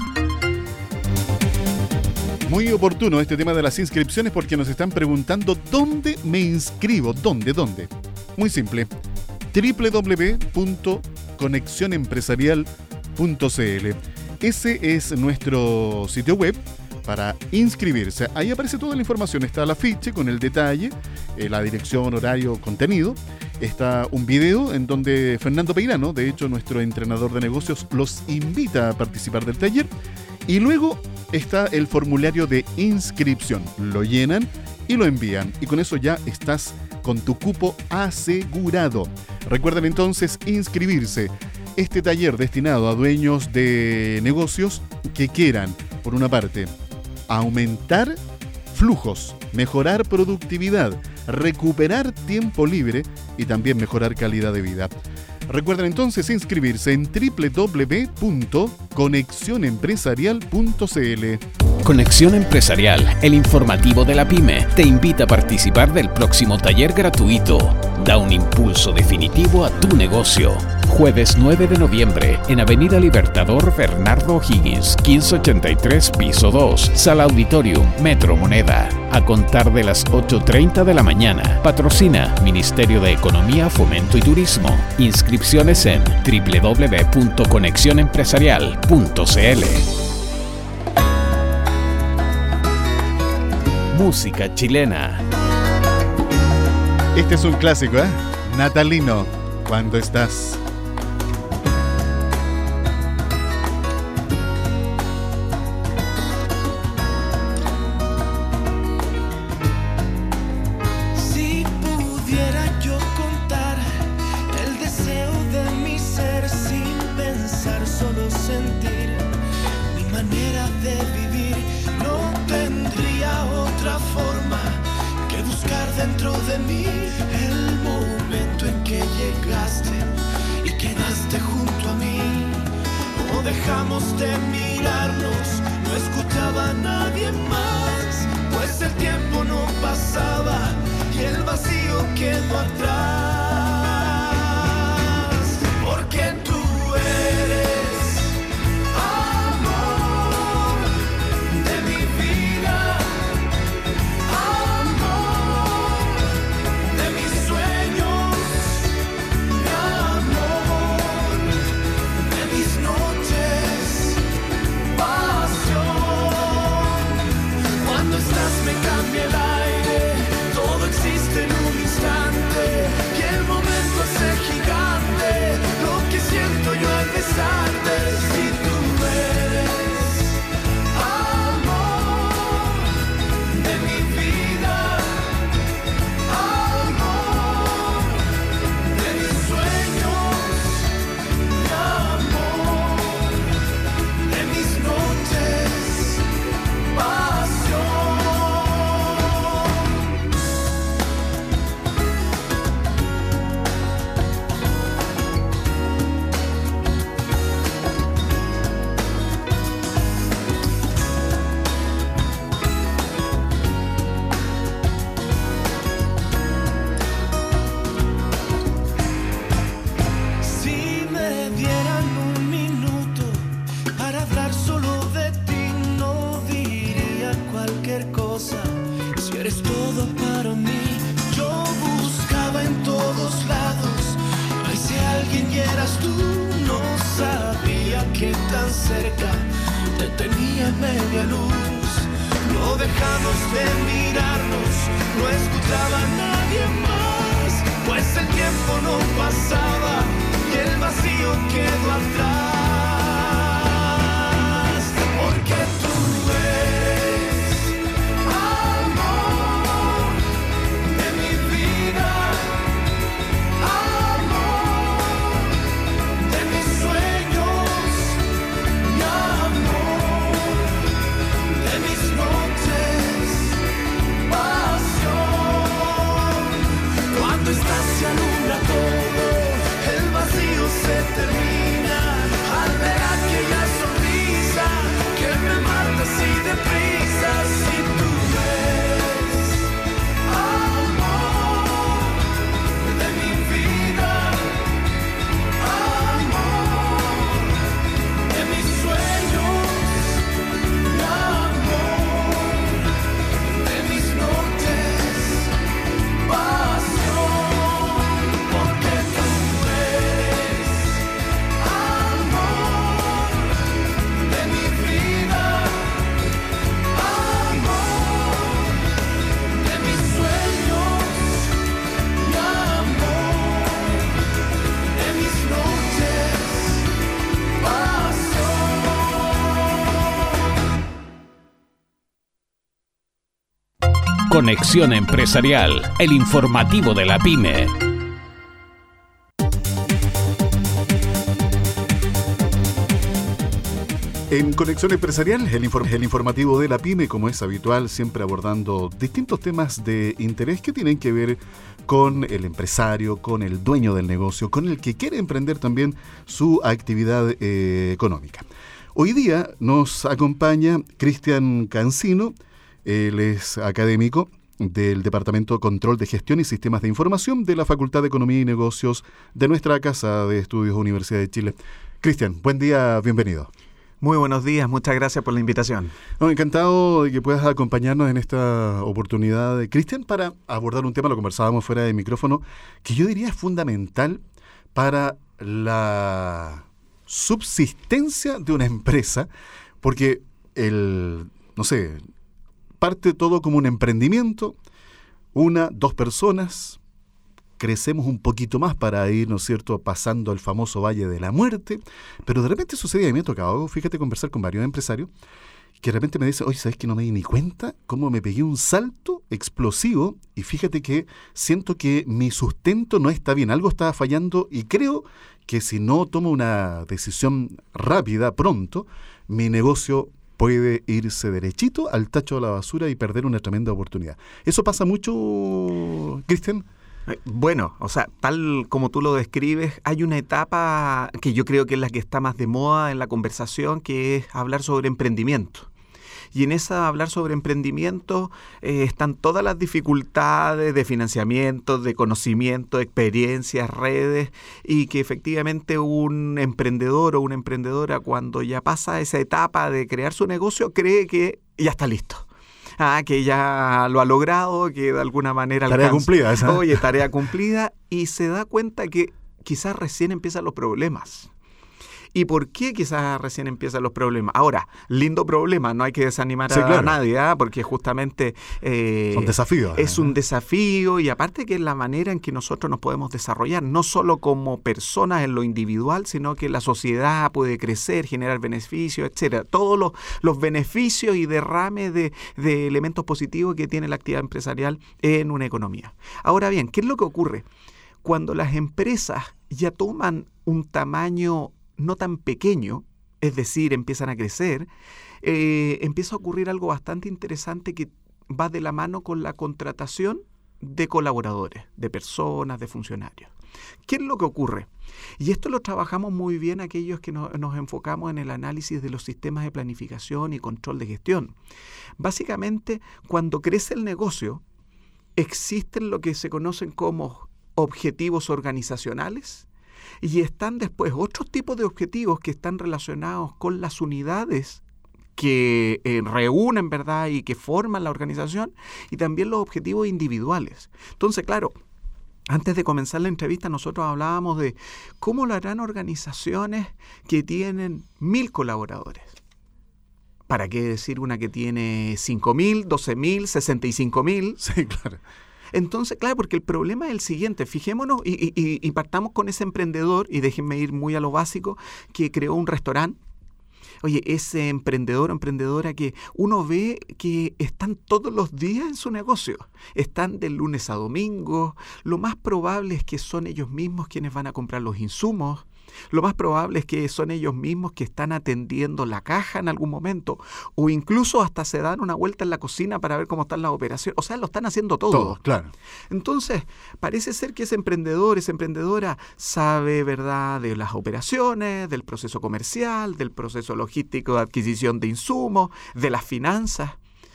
Muy oportuno este tema de las inscripciones porque nos están preguntando dónde me inscribo. ¿Dónde? ¿Dónde? Muy simple. doble u doble u doble u punto conexión empresarial punto c l. Ese es nuestro sitio web para inscribirse. Ahí aparece toda la información. Está el afiche con el detalle, eh, la dirección, horario, contenido. Está un video en donde Fernando Peirano, de hecho nuestro entrenador de negocios, los invita a participar del taller. Y luego está el formulario de inscripción. Lo llenan y lo envían. Y con eso ya estás con tu cupo asegurado. Recuerden entonces inscribirse. Este taller destinado a dueños de negocios que quieran, por una parte, aumentar flujos, mejorar productividad, recuperar tiempo libre y también mejorar calidad de vida. Recuerden entonces inscribirse en doble u doble u doble u punto conexión empresarial punto c l. Conexión Empresarial, el informativo de la PYME, te invita a participar del próximo taller gratuito. Da un impulso definitivo a tu negocio. Jueves nueve de noviembre, en Avenida Libertador Bernardo O'Higgins, quince ochenta y tres, piso dos, Sala Auditorium, Metro Moneda. A contar de las ocho y treinta de la mañana. Patrocina Ministerio de Economía, Fomento y Turismo. Inscripciones en doble u doble u doble u punto conexión empresarial punto c l. Música chilena. Este es un clásico, ¿eh? Natalino, ¿cuándo estás? Si pudiera yo contar el deseo de mi ser sin pensar, solo sentir mi manera de vivir, no tendría otra forma que buscar dentro de mí el momento en que llegaste y quedaste junto a mí. No dejamos de mirarnos, no escuchaba a nadie más, pues el tiempo no pasaba y el vacío quedó atrás. Porque tú eres amor de mi vida, amor de mis sueños, mi amor de mis noches, pasión. Cuando estás me cambia el aire, todo existe en un instante y el momento hace gigante lo que siento yo al besarte. Si tú eres amor de mi vida, amor de mis sueños, mi amor de mis noches, pasión. Si me dieran un minuto para hablar solo de ti, no diría cualquier cosa. Si eres todo para mí, yo buscaba en todos lados a ese alguien y eras tú. No sabía que tan cerca te tenía media luz. No dejamos de mirarnos, no escuchaba a nadie más, pues el tiempo no pasaba y el vacío quedó atrás. Porque tú eres amor de mi vida, amor de mis sueños, mi amor de mis noches, pasión. Cuando estás se alumbra todo, el vacío se termina al ver aquella sonrisa que me mata así deprisa. Si tú eres amor de mi vida, amor de mis sueños, mi amor de mis noches, pasión. Porque tú eres amor de mi vida, amor de mis sueños, mi amor de mis noches, pasión. Conexión Empresarial, el informativo de la PYME. En Conexión Empresarial, el, inform- el informativo de la PYME, como es habitual, siempre abordando distintos temas de interés que tienen que ver con el empresario, con el dueño del negocio, con el que quiere emprender también su actividad eh, económica. Hoy día nos acompaña Cristian Cancino, él es académico del Departamento de Control de Gestión y Sistemas de Información de la Facultad de Economía y Negocios de nuestra Casa de Estudios Universidad de Chile. Cristian, buen día, bienvenido. Muy buenos días, muchas gracias por la invitación. No, encantado de que puedas acompañarnos en esta oportunidad, Cristian, para abordar un tema, lo conversábamos fuera de micrófono, que yo diría es fundamental para la subsistencia de una empresa, porque el, no sé, parte todo como un emprendimiento, una, dos personas, crecemos un poquito más para ir, ¿no es cierto?, pasando al famoso Valle de la Muerte, pero de repente sucede, y me ha tocado, fíjate, conversar con varios empresarios, que de repente me dicen, oye, ¿sabes que no me di ni cuenta cómo me pegué un salto explosivo? Y fíjate que siento que mi sustento no está bien, algo está fallando y creo que si no tomo una decisión rápida, pronto, mi negocio puede irse derechito al tacho de la basura y perder una tremenda oportunidad. ¿Eso pasa mucho, Cristian? Bueno, o sea, tal como tú lo describes, hay una etapa que yo creo que es la que está más de moda en la conversación, que es hablar sobre emprendimiento. Y en esa hablar sobre emprendimiento eh, están todas las dificultades de financiamiento, de conocimiento, de experiencias, redes, y que efectivamente un emprendedor o una emprendedora cuando ya pasa esa etapa de crear su negocio cree que ya está listo. Ah, que ya lo ha logrado, que de alguna manera... Tarea alcanza. cumplida esa. Oye, tarea cumplida, y se da cuenta que quizás recién empiezan los problemas. ¿Y por qué quizás recién empiezan los problemas? Ahora, lindo problema, no hay que desanimar sí, a, claro. a nadie, ¿eh? Porque justamente eh, son desafíos. Es ¿eh? un desafío, y aparte que es la manera en que nosotros nos podemos desarrollar, no solo como personas en lo individual, sino que la sociedad puede crecer, generar beneficios, etcétera. Todos los, los beneficios y derrames de, de elementos positivos que tiene la actividad empresarial en una economía. Ahora bien, ¿qué es lo que ocurre? Cuando las empresas ya toman un tamaño no tan pequeño, es decir, empiezan a crecer, eh, empieza a ocurrir algo bastante interesante que va de la mano con la contratación de colaboradores, de personas, de funcionarios. ¿Qué es lo que ocurre? Y esto lo trabajamos muy bien aquellos que no, nos enfocamos en el análisis de los sistemas de planificación y control de gestión. Básicamente, cuando crece el negocio, existen lo que se conocen como objetivos organizacionales, y están después otros tipos de objetivos que están relacionados con las unidades que eh, reúnen, ¿verdad?, y que forman la organización, y también los objetivos individuales. Entonces, claro, antes de comenzar la entrevista nosotros hablábamos de cómo lo harán organizaciones que tienen mil colaboradores. ¿Para qué decir una que tiene cinco mil, doce mil, sesenta y cinco mil? Sí, claro. Entonces, claro, porque el problema es el siguiente, fijémonos y, y, y partamos con ese emprendedor, y déjenme ir muy a lo básico, que creó un restaurante. Oye, ese emprendedor o emprendedora que uno ve que están todos los días en su negocio, están de lunes a domingo, lo más probable es que son ellos mismos quienes van a comprar los insumos, lo más probable es que son ellos mismos que están atendiendo la caja en algún momento, o incluso hasta se dan una vuelta en la cocina para ver cómo están las operaciones. O sea, lo están haciendo todo. Todo, claro. Entonces, parece ser que ese emprendedor, esa emprendedora sabe, ¿verdad?, de las operaciones, del proceso comercial, del proceso logístico de adquisición de insumos, de las finanzas.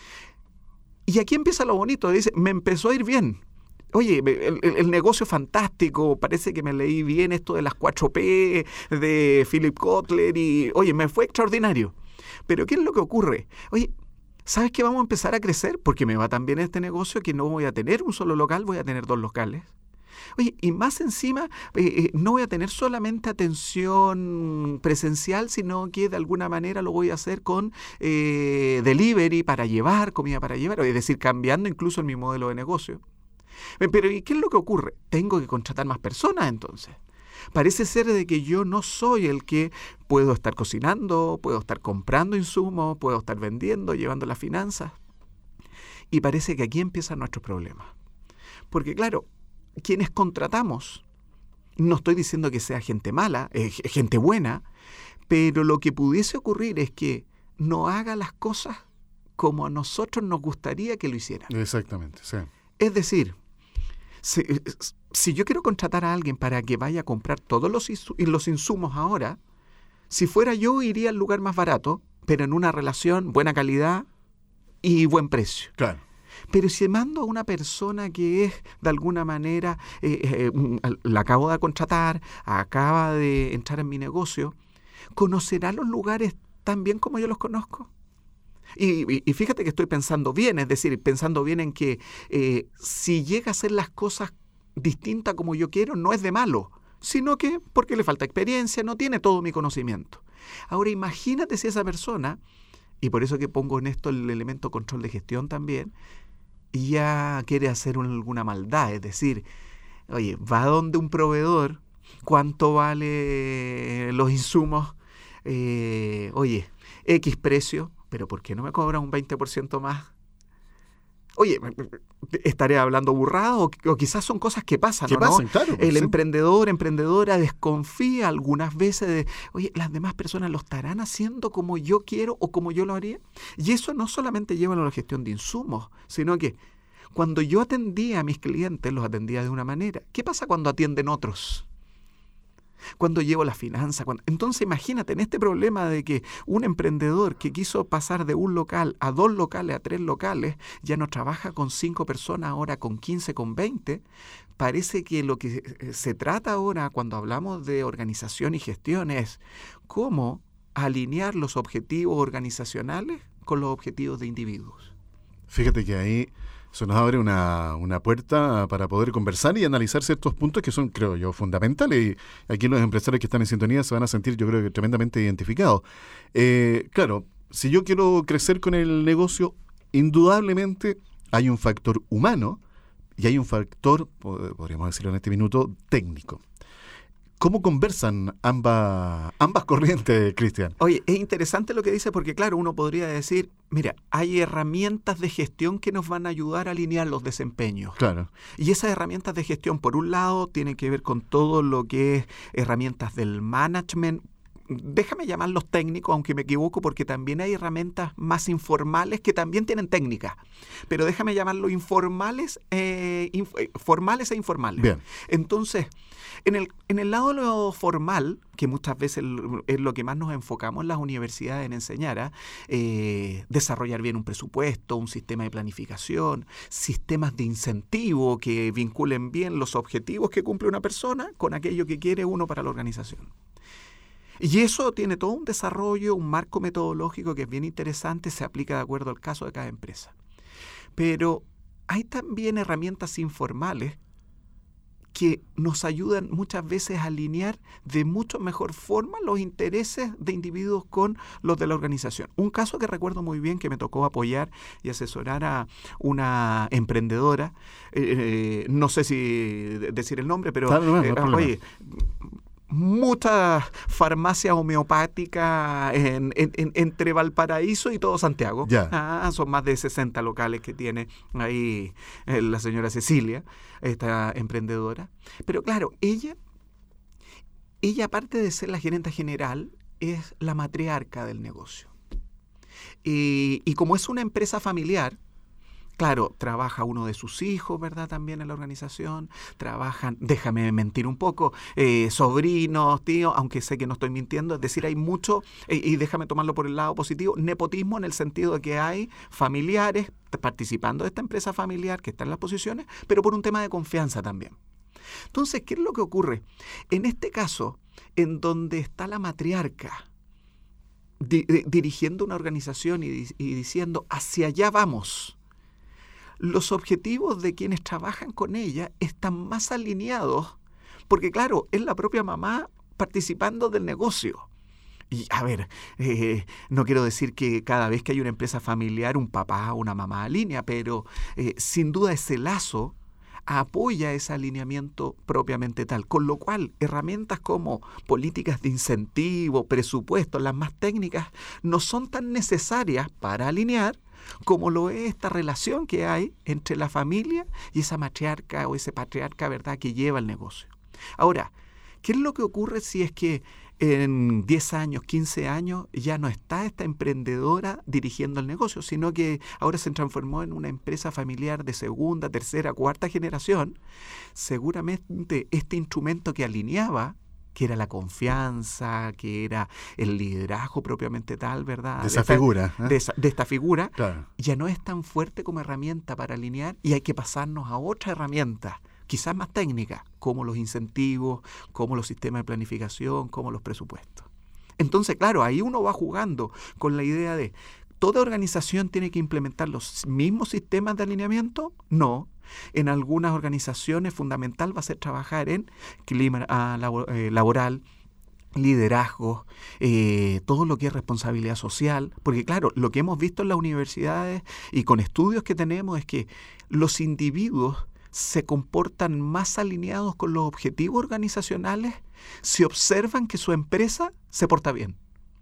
Y aquí empieza lo bonito, dice, me empezó a ir bien. Oye, el, el, el negocio fantástico, parece que me leí bien esto de las cuatro P de Philip Kotler y, oye, me fue extraordinario. Pero ¿qué es lo que ocurre? Oye, ¿sabes que vamos a empezar a crecer? Porque me va tan bien este negocio que no voy a tener un solo local, voy a tener dos locales. Oye, y más encima, eh, eh, no voy a tener solamente atención presencial, sino que de alguna manera lo voy a hacer con eh, delivery para llevar, comida para llevar, es decir, cambiando incluso en mi modelo de negocio. Pero ¿y qué es lo que ocurre? Tengo que contratar más personas entonces. Parece ser de que yo no soy el que puedo estar cocinando, puedo estar comprando insumos, puedo estar vendiendo, llevando las finanzas. Y parece que aquí empiezan nuestros problemas. Porque claro, quienes contratamos, no estoy diciendo que sea gente mala, eh, gente buena, pero lo que pudiese ocurrir es que no haga las cosas como a nosotros nos gustaría que lo hicieran. Exactamente, sí. Es decir, si, si yo quiero contratar a alguien para que vaya a comprar todos los, los insumos ahora, Si fuera yo, iría al lugar más barato, pero en una relación, buena calidad y buen precio. Claro. Pero si mando a una persona que es, de alguna manera, eh, eh, la acabo de contratar, acaba de entrar en mi negocio, ¿conocerá los lugares tan bien como yo los conozco? Y, y, y fíjate que estoy pensando bien, es decir, pensando bien en que eh, si llega a hacer las cosas distintas como yo quiero, no es de malo, sino que porque le falta experiencia, no tiene todo mi conocimiento. Ahora imagínate si esa persona, y por eso que pongo en esto el elemento control de gestión también, ya quiere hacer un, alguna maldad, es decir, oye, va donde un proveedor, ¿cuánto vale los insumos? Eh, oye, X precio, pero ¿por qué no me cobra un veinte por ciento más? Oye, ¿estaré hablando burrado? O, o quizás son cosas que pasan, ¿Qué ¿no? pasan? Claro, El sí. emprendedor, emprendedora desconfía algunas veces de, oye, ¿las demás personas lo estarán haciendo como yo quiero o como yo lo haría? Y eso no solamente lleva a la gestión de insumos, sino que cuando yo atendía a mis clientes, los atendía de una manera. ¿Qué pasa cuando atienden otros? Cuando llevo la finanza. Cuando... Entonces imagínate en este problema de que un emprendedor que quiso pasar de un local a dos locales, a tres locales, ya no trabaja con cinco personas, ahora con quince, con veinte. Parece que lo que se trata ahora cuando hablamos de organización y gestión es cómo alinear los objetivos organizacionales con los objetivos de individuos. Fíjate que ahí se nos abre una, una puerta para poder conversar y analizar ciertos puntos que son, creo yo, fundamentales. Y aquí los empresarios que están en sintonía se van a sentir, yo creo que tremendamente identificados. Eh, claro, si yo quiero crecer con el negocio, indudablemente hay un factor humano y hay un factor, podríamos decirlo en este minuto, técnico. ¿Cómo conversan ambas, ambas corrientes, Cristian? Oye, es interesante lo que dice porque, claro, uno podría decir, mira, hay herramientas de gestión que nos van a ayudar a alinear los desempeños. Claro. Y esas herramientas de gestión, por un lado, tienen que ver con todo lo que es herramientas del management. Déjame llamarlos técnicos, aunque me equivoco, porque también hay herramientas más informales que también tienen técnicas. Pero déjame llamarlos informales, eh, inf- formales e informales. Bien. Entonces, en el, en el lado de lo formal, que muchas veces es lo que más nos enfocamos en las universidades en enseñar, eh, desarrollar bien un presupuesto, un sistema de planificación, sistemas de incentivo que vinculen bien los objetivos que cumple una persona con aquello que quiere uno para la organización. Y eso tiene todo un desarrollo, un marco metodológico que es bien interesante, se aplica de acuerdo al caso de cada empresa. Pero hay también herramientas informales que nos ayudan muchas veces a alinear de mucho mejor forma los intereses de individuos con los de la organización. Un caso que recuerdo muy bien que me tocó apoyar y asesorar a una emprendedora, eh, no sé si decir el nombre, pero Claro, no, no, eh, no oye, muchas farmacias homeopáticas en, en, en, entre Valparaíso y todo Santiago. Ya. Ah, son más de sesenta locales que tiene ahí eh, la señora Cecilia, esta emprendedora. Pero claro, ella, ella aparte de ser la gerente general, es la matriarca del negocio. Y, y como es una empresa familiar, claro, trabaja uno de sus hijos, ¿verdad? También en la organización. Trabajan, déjame mentir un poco, eh, sobrinos, tíos, aunque sé que no estoy mintiendo. Es decir, hay mucho, eh, y déjame tomarlo por el lado positivo, nepotismo en el sentido de que hay familiares participando de esta empresa familiar que está en las posiciones, pero por un tema de confianza también. Entonces, ¿qué es lo que ocurre? En este caso, en donde está la matriarca di- di- dirigiendo una organización y, y diciendo, hacia allá vamos, los objetivos de quienes trabajan con ella están más alineados, porque claro, es la propia mamá participando del negocio. Y a ver, eh, no quiero decir que cada vez que hay una empresa familiar un papá o una mamá alinea, pero eh, sin duda ese lazo apoya ese alineamiento propiamente tal. Con lo cual, herramientas como políticas de incentivo, presupuestos, las más técnicas, no son tan necesarias para alinear como lo es esta relación que hay entre la familia y esa matriarca o ese patriarca, ¿verdad?, que lleva el negocio. Ahora, ¿qué es lo que ocurre si es que en diez años, quince años, ya no está esta emprendedora dirigiendo el negocio, sino que ahora se transformó en una empresa familiar de segunda, tercera, cuarta generación? Seguramente este instrumento que alineaba que era la confianza, que era el liderazgo propiamente tal, ¿verdad? De esa esta, figura. ¿eh? De, esa, de esta figura, claro. ya no es tan fuerte como herramienta para alinear y hay que pasarnos a otra herramienta, quizás más técnica, como los incentivos, como los sistemas de planificación, como los presupuestos. Entonces, claro, ahí uno va jugando con la idea de, ¿toda organización tiene que implementar los mismos sistemas de alineamiento? No. En algunas organizaciones fundamental va a ser trabajar en clima uh, labor, eh, laboral, liderazgo, eh, todo lo que es responsabilidad social, porque claro, lo que hemos visto en las universidades y con estudios que tenemos es que los individuos se comportan más alineados con los objetivos organizacionales si observan que su empresa se porta bien.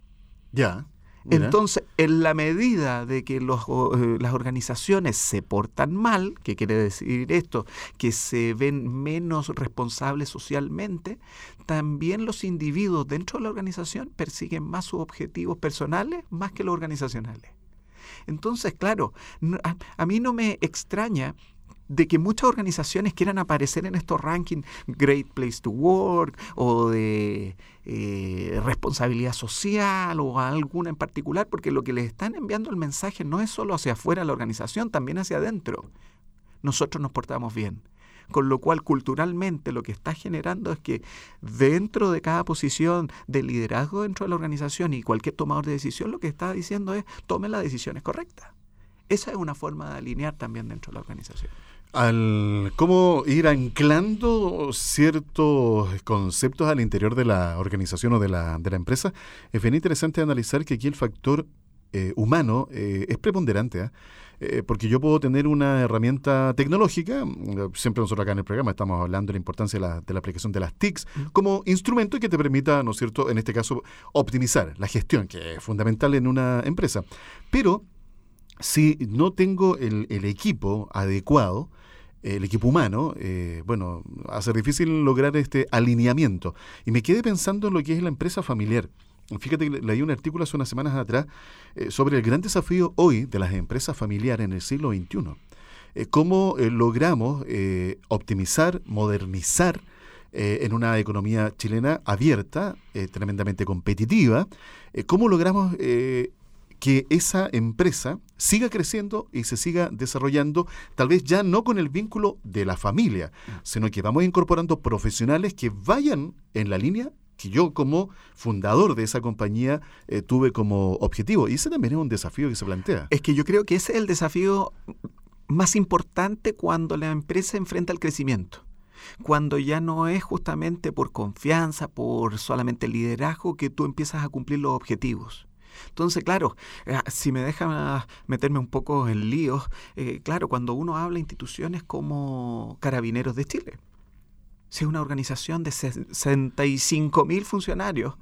Ya. Mira. Entonces, en la medida de que los, eh, las organizaciones se portan mal, ¿qué quiere decir esto? Que se ven menos responsables socialmente, también los individuos dentro de la organización persiguen más sus objetivos personales más que los organizacionales. Entonces, claro, a, a mí no me extraña de que muchas organizaciones quieran aparecer en estos rankings Great Place to Work o de eh, responsabilidad social o alguna en particular, porque lo que les están enviando el mensaje no es solo hacia afuera de la organización, también hacia adentro. Nosotros nos portamos bien. Con lo cual, culturalmente, lo que está generando es que dentro de cada posición de liderazgo dentro de la organización y cualquier tomador de decisión, lo que está diciendo es tomen las decisiones correctas. Esa es una forma de alinear también dentro de la organización. Al cómo ir anclando ciertos conceptos al interior de la organización o de la, de la empresa, es bien interesante analizar que aquí el factor eh, humano eh, es preponderante, ¿eh? Eh, porque yo puedo tener una herramienta tecnológica, siempre nosotros acá en el programa estamos hablando de la importancia de la, de la aplicación de las T I Cs como instrumento que te permita, ¿no es cierto?, en este caso, optimizar la gestión, que es fundamental en una empresa. Pero si no tengo el, el equipo adecuado, el equipo humano, eh, bueno, va a ser difícil lograr este alineamiento. Y me quedé pensando en lo que es la empresa familiar. Fíjate que leí un artículo hace unas semanas atrás eh, sobre el gran desafío hoy de las empresas familiares en el siglo veintiuno. Eh, cómo eh, logramos eh, optimizar, modernizar eh, en una economía chilena abierta, eh, tremendamente competitiva, eh, cómo logramos eh, que esa empresa siga creciendo y se siga desarrollando, tal vez ya no con el vínculo de la familia, sino que vamos incorporando profesionales que vayan en la línea que yo como fundador de esa compañía eh, tuve como objetivo. Y ese también es un desafío que se plantea. Es que yo creo que ese es el desafío más importante cuando la empresa enfrenta el crecimiento. Cuando ya no es justamente por confianza, por solamente liderazgo que tú empiezas a cumplir los objetivos. Entonces, claro, si me deja meterme un poco en líos, eh, claro, cuando uno habla de instituciones como Carabineros de Chile, si es una organización de sesenta y cinco mil funcionarios,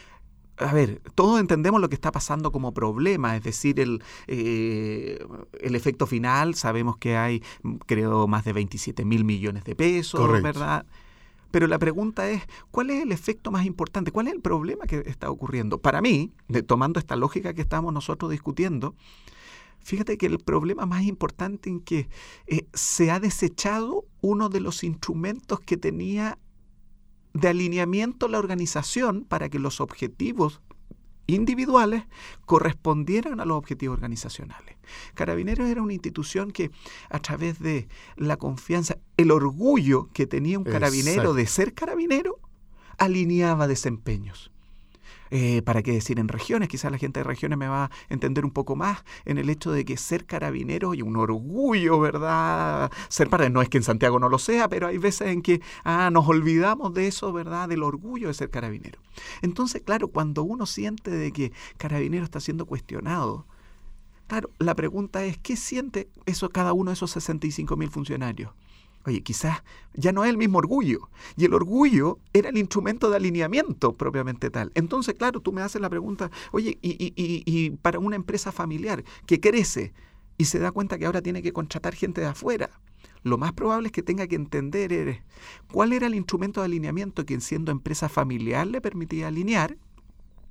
a ver, todos entendemos lo que está pasando como problema, es decir, el, eh, el efecto final, sabemos que hay, creo, más de veintisiete mil millones de pesos, correcto, ¿verdad? Pero la pregunta es, ¿cuál es el efecto más importante? ¿Cuál es el problema que está ocurriendo? Para mí, de, tomando esta lógica que estamos nosotros discutiendo, fíjate que el problema más importante en que eh, se ha desechado uno de los instrumentos que tenía de alineamiento la organización para que los objetivos individuales correspondieran a los objetivos organizacionales. Carabineros era una institución que a través de la confianza, el orgullo que tenía un carabinero, exacto, de ser carabinero, alineaba desempeños. Eh, ¿Para qué decir en regiones? Quizás la gente de regiones me va a entender un poco más en el hecho de que ser carabinero y un orgullo, ¿verdad? Ser para, no es que en Santiago no lo sea, pero hay veces en que ah, nos olvidamos de eso, ¿verdad? Del orgullo de ser carabinero. Entonces, claro, cuando uno siente de que carabinero está siendo cuestionado, claro, la pregunta es, ¿qué siente eso cada uno de esos sesenta y cinco mil funcionarios? Oye, quizás ya no es el mismo orgullo. Y el orgullo era el instrumento de alineamiento propiamente tal. Entonces, claro, tú me haces la pregunta, oye, y, y, y, y para una empresa familiar que crece y se da cuenta que ahora tiene que contratar gente de afuera, lo más probable es que tenga que entender es, cuál era el instrumento de alineamiento que siendo empresa familiar le permitía alinear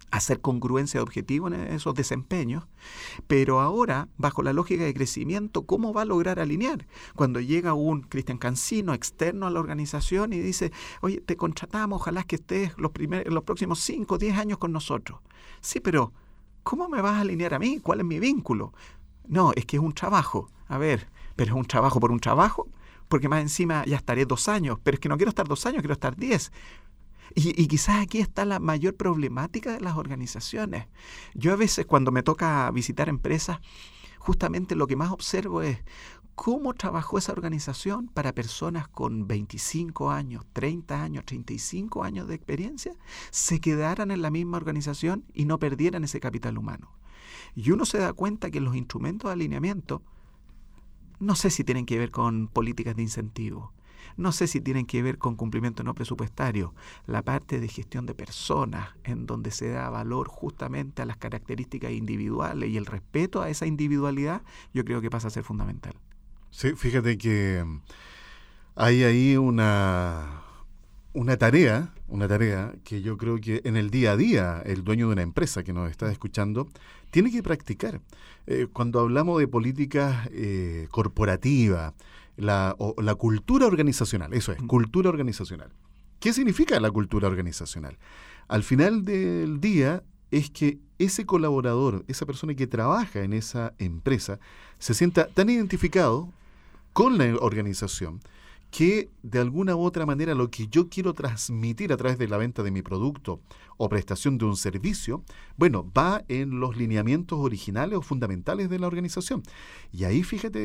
hacer congruencia de objetivo en esos desempeños, pero ahora, bajo la lógica de crecimiento, ¿cómo va a lograr alinear? Cuando llega un Cristian Cancino externo a la organización y dice, oye, te contratamos, ojalá que estés los, primer, los próximos cinco o diez años con nosotros. Sí, pero ¿cómo me vas a alinear a mí? ¿Cuál es mi vínculo? No, es que es un trabajo. A ver, ¿pero es un trabajo por un trabajo? Porque más encima ya estaré dos años, pero es que no quiero estar dos años, quiero estar diez. Y, y quizás aquí está la mayor problemática de las organizaciones. Yo a veces cuando me toca visitar empresas, justamente lo que más observo es cómo trabajó esa organización para personas con veinticinco años, treinta años, treinta y cinco años de experiencia, se quedaran en la misma organización y no perdieran ese capital humano. Y uno se da cuenta que los instrumentos de alineamiento, no sé si tienen que ver con políticas de incentivo, no sé si tienen que ver con cumplimiento no presupuestario, la parte de gestión de personas, en donde se da valor justamente a las características individuales y el respeto a esa individualidad, yo creo que pasa a ser fundamental. Sí, fíjate que hay ahí una, una tarea, una tarea que yo creo que en el día a día el dueño de una empresa que nos está escuchando tiene que practicar. Eh, cuando hablamos de políticas eh, corporativas, la, o, la cultura organizacional, eso es, cultura organizacional. ¿Qué significa la cultura organizacional? Al final del día es que ese colaborador, esa persona que trabaja en esa empresa, se sienta tan identificado con la organización que de alguna u otra manera lo que yo quiero transmitir a través de la venta de mi producto o prestación de un servicio, bueno, va en los lineamientos originales o fundamentales de la organización. Y ahí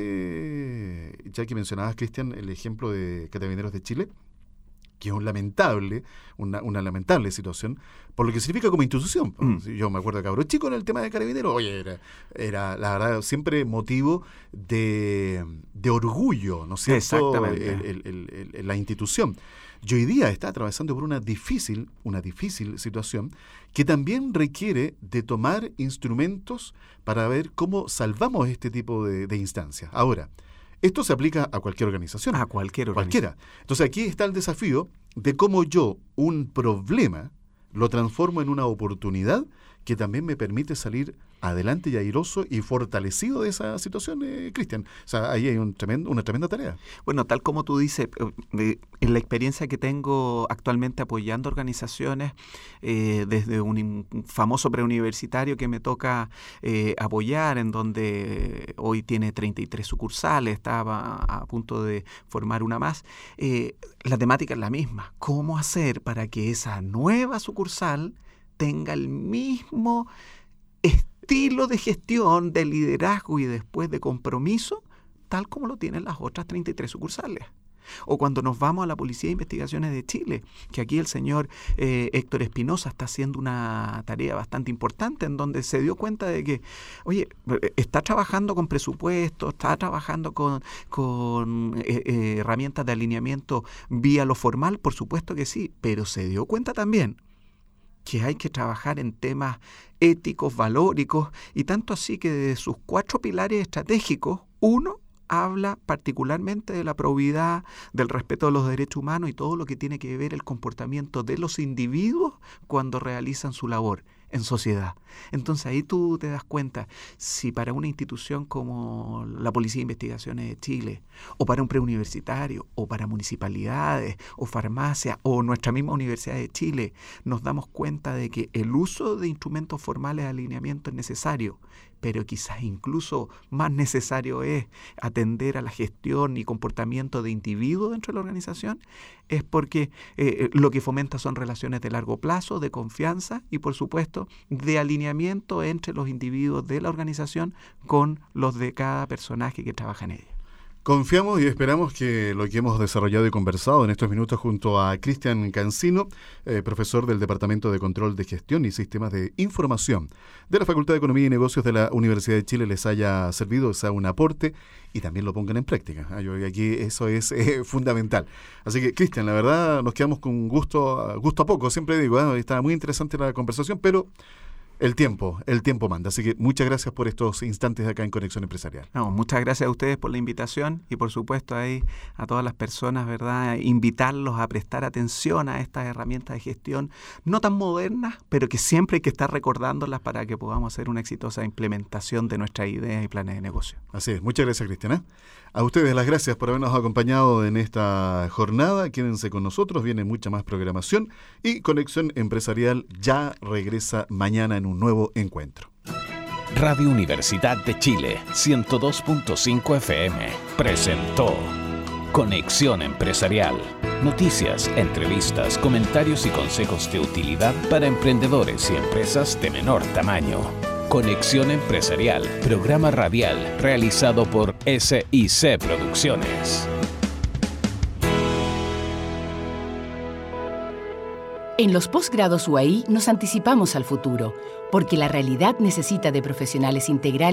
fíjate, ya que mencionabas, Cristian, el ejemplo de Carabineros de Chile, que es un lamentable, una, una lamentable situación, por lo que significa como institución. Mm. Yo me acuerdo de cabro chico en el tema de Carabineros, oye, era, era la verdad siempre motivo de, de orgullo, ¿no es cierto? Exactamente. El, el, el, el, la institución. Y hoy día está atravesando por una difícil, una difícil situación que también requiere de tomar instrumentos para ver cómo salvamos este tipo de, de instancias. Ahora, esto se aplica a cualquier organización. A cualquier organización. Cualquiera. Entonces aquí está el desafío de cómo yo un problema lo transformo en una oportunidad que también me permite salir adelante y airoso y fortalecido de esa situación, eh, Cristian. O sea, ahí hay un tremendo, una tremenda tarea. Bueno, tal como tú dices, eh, en la experiencia que tengo actualmente apoyando organizaciones, eh, desde un famoso preuniversitario que me toca eh, apoyar, en donde hoy tiene treinta y tres sucursales, estaba a punto de formar una más, eh, la temática es la misma. ¿Cómo hacer para que esa nueva sucursal tenga el mismo estilo de gestión, de liderazgo y después de compromiso, tal como lo tienen las otras treinta y tres sucursales? O cuando nos vamos a la Policía de Investigaciones de Chile, que aquí el señor eh, Héctor Espinosa está haciendo una tarea bastante importante, en donde se dio cuenta de que, oye, está trabajando con presupuestos, está trabajando con, con eh, eh, herramientas de alineamiento vía lo formal, por supuesto que sí, pero se dio cuenta también que hay que trabajar en temas éticos, valóricos, y tanto así que de sus cuatro pilares estratégicos, uno habla particularmente de la probidad, del respeto de los derechos humanos y todo lo que tiene que ver el comportamiento de los individuos cuando realizan su labor en sociedad. Entonces ahí tú te das cuenta, si para una institución como la Policía de Investigaciones de Chile, o para un preuniversitario, o para municipalidades, o farmacias, o nuestra misma Universidad de Chile, nos damos cuenta de que el uso de instrumentos formales de alineamiento es necesario, pero quizás incluso más necesario es atender a la gestión y comportamiento de individuos dentro de la organización, es porque eh, lo que fomenta son relaciones de largo plazo, de confianza y, por supuesto, de alineamiento entre los individuos de la organización con los de cada personaje que trabaja en ella. Confiamos y esperamos que lo que hemos desarrollado y conversado en estos minutos junto a Cristian Cancino, eh, profesor del Departamento de Control de Gestión y Sistemas de Información de la Facultad de Economía y Negocios de la Universidad de Chile, les haya servido, sea un aporte y también lo pongan en práctica. Ah, yo, aquí eso es eh, fundamental. Así que, Cristian, la verdad nos quedamos con gusto, gusto a poco, siempre digo, ¿eh? Está muy interesante la conversación, pero El tiempo, el tiempo manda. Así que muchas gracias por estos instantes acá en Conexión Empresarial. No, muchas gracias a ustedes por la invitación y por supuesto ahí a todas las personas, ¿verdad? Invitarlos a prestar atención a estas herramientas de gestión, no tan modernas, pero que siempre hay que estar recordándolas para que podamos hacer una exitosa implementación de nuestras ideas y planes de negocio. Así es. Muchas gracias, Cristian. A ustedes las gracias por habernos acompañado en esta jornada. Quédense con nosotros, viene mucha más programación y Conexión Empresarial ya regresa mañana en un nuevo encuentro. Radio Universidad de Chile, ciento dos punto cinco F M, presentó Conexión Empresarial. Noticias, entrevistas, comentarios y consejos de utilidad para emprendedores y empresas de menor tamaño. Conexión Empresarial, programa radial realizado por S I C Producciones. En los posgrados U A I nos anticipamos al futuro, porque la realidad necesita de profesionales integrales